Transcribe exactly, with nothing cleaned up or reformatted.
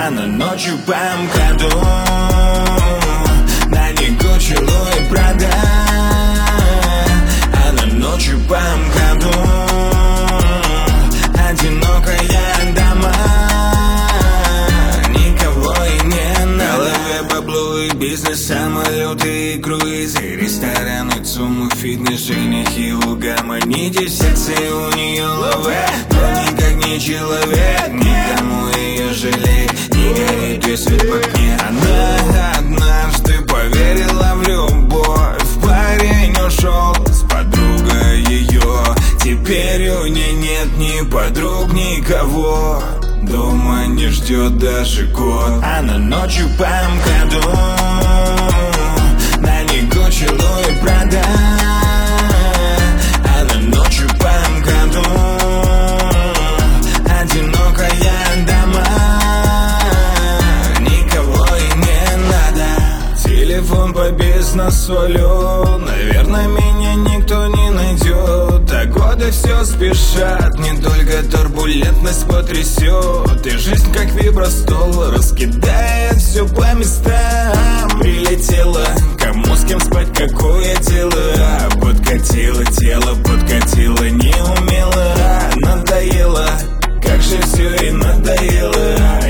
Она ночью по МКАДу, на ней Гуччи, Луи, Прада. Она ночью по МКАДу, одинокая дама, никого и не на голове бабло и бизнес, самолеты и круизы, рестораны, ЦУМы, фитнес, женихи, угомонитесь, секции у нее лове, но никак не человек, никому ее жалеть, не горит весь свет в окне. Она однажды поверила в любовь, парень ушел с подругой ее, теперь у нее нет ни подруг, никого, дома не ждет даже год. Она ночью по МКАДу, на ней Гуччи, Луи, Прада. Она ночью по МКАДу, одинокая дама, никого и не надо. Телефон по бизнесу, наверное, меня никто не найдет. А годы все спешат, не только турбулентность потрясет. И жизнь как вибростол раскидает все по местам. Прилетела, кому с кем спать, какое дело. Подкатило тело, подкатило, не умело. Надоело, как же все и надоело.